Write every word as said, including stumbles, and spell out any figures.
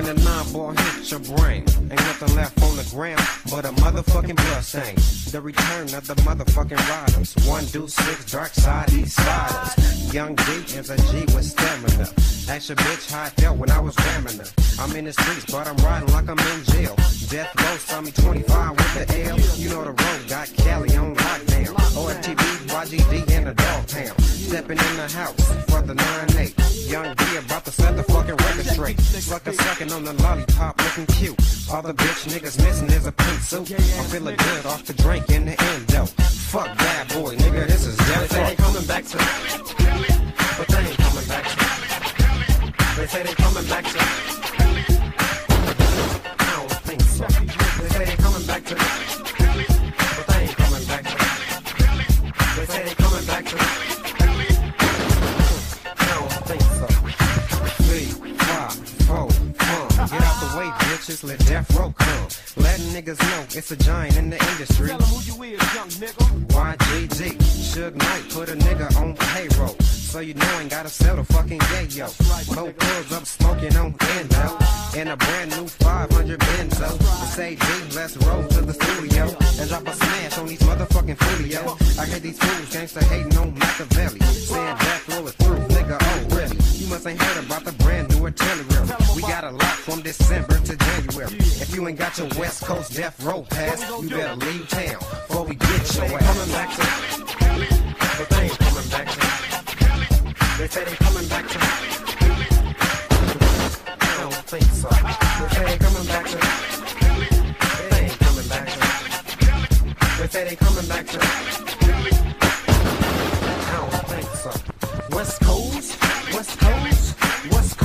when the nine ball hits your brain, ain't nothing left on the ground but a motherfucking blood stain. The return of the motherfucking riders. One deuce six, dark side, east siders. Young D is a G with stamina. Ask your bitch how I felt when I was ramming her. I'm in the streets, but I'm riding like I'm in jail. Death row saw me twenty-five with the L. You know the road got Cali on lockdown. O F T B, Y G D, and a dog pound. Stepping in the house for the nine eight. Young D about to set the fucking record straight. Sucker sucking on the lollipop, looking cute. All the bitch niggas missing is a pink suit. I'm feeling good off the drink in the endo. Fuck bad boy, nigga, this is death. They say they coming back to, but they ain't coming back to. They say they coming back to. I don't think so. They say they coming back to, but they ain't coming back to. They say they coming back to. I don't think so. Three, five, four, one. Get out the way, bitches. Let death row come. Letting niggas know it's a giant in the industry. Tell 'em who you is, young nigga. Y G G, Suge Knight put a nigga on payroll, so you know ain't gotta sell the fucking yayo. Both pulls up smoking on endo, in a brand new five hundred Benzo. To say G, let's roll to the studio and drop a smash on these motherfucking Julio. I hear these fools gangsta hating on Machiavelli, saying death roll it through, nigga. Oh really? You must ain't heard about the brand new artillery. We got a lot from December to January. If you ain't got your West Coast death row pass, you better leave town before we get your ass. Coming back to, but they ain't coming back to. They say they coming back to. I don't think so. They say they coming back to. They ain't coming back to. They say they coming back to. I don't think so. West Coast, West Coast, West Coast.